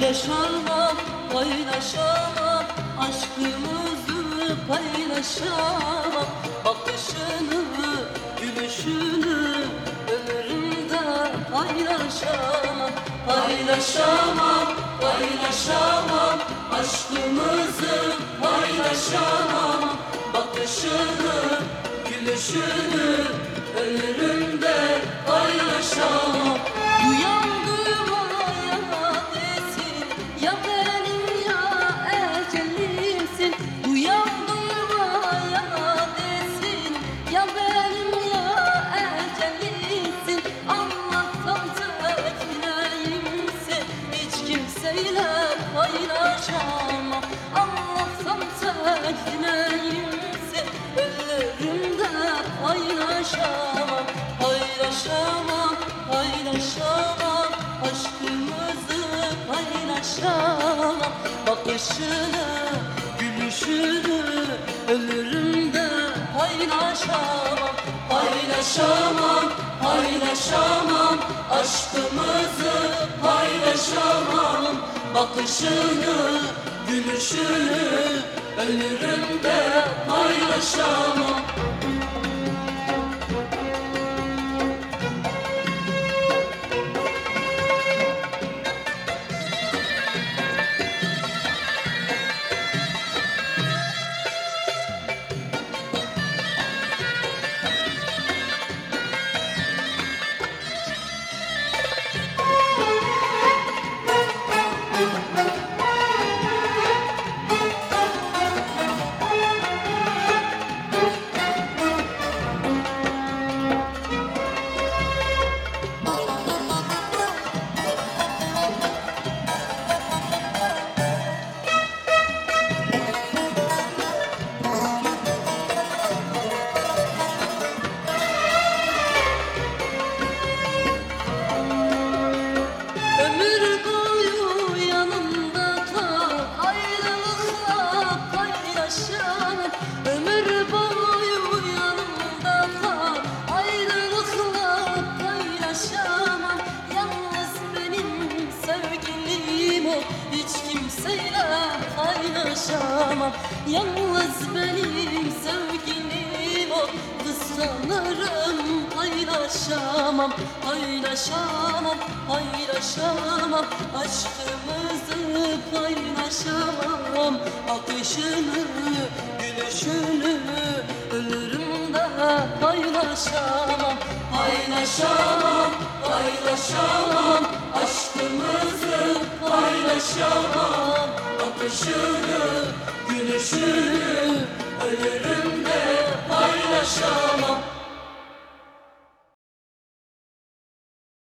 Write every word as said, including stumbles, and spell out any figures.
Yaşamam, paylaşamam, aşkımızı paylaşamam. Bakışını, gülüşünü ömrümde paylaşamam. Paylaşamam, paylaşamam, aşkımızı paylaşamam. Bakışını, gülüşünü ömrümde paylaşamam. Duyan duymaya desin, ya benim ya ecelimsin. Duyan duymaya desin, ya benim ya ecelimsin. Anlatsam çekmeyimsin, hiç kimseyle paylaşamam. Anlatsam çekmeyimsin, ölürümde paylaşamam. Paylaşamam, paylaşamam, aşkımızı paylaşamam. Bakışını, gülüşünü ölürümde paylaşamam. Paylaşamam, paylaşamam, aşkımızı paylaşamam. Bakışını, gülüşünü ölürümde paylaşamam. Paylaşamam, yalnız benim sevgilim o. Kıskanırım, paylaşamam, paylaşamam, paylaşamam. Aşkımızı paylaşamam. Akışını, gülüşünü ölürüm de paylaşamam. Paylaşamam, paylaşamam, aşkımızı paylaşamam. Bakışını, gülüşünü ölürüm de paylaşamam.